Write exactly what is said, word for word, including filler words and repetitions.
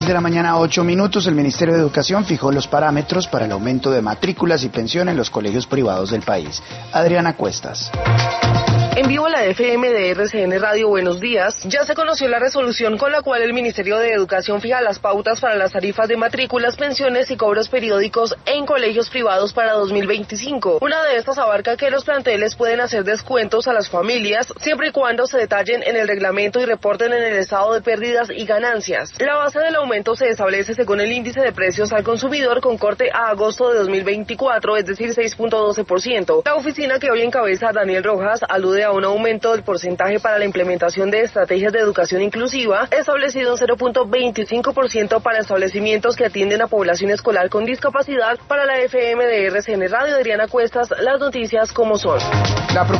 De la mañana, ocho minutos, el Ministerio de Educación fijó los parámetros para el aumento de matrículas y pensión en los colegios privados del país. Adriana Cuestas. En vivo la F M de R C N Radio, buenos días. Ya se conoció la resolución con la cual el Ministerio de Educación fija las pautas para las tarifas de matrículas, pensiones y cobros periódicos en colegios privados para dos mil veinticinco. Una de estas abarca que los planteles pueden hacer descuentos a las familias siempre y cuando se detallen en el reglamento y reporten en el estado de pérdidas y ganancias. La base del aumento se establece según el índice de precios al consumidor con corte a agosto de dos mil veinticuatro, es decir, seis punto doce por ciento. La oficina que hoy encabeza Daniel Rojas alude a un aumento del porcentaje para la implementación de estrategias de educación inclusiva, establecido en cero punto veinticinco por ciento para establecimientos que atienden a población escolar con discapacidad. Para la F M de R C N Radio, Adriana Cuestas, las noticias como son. La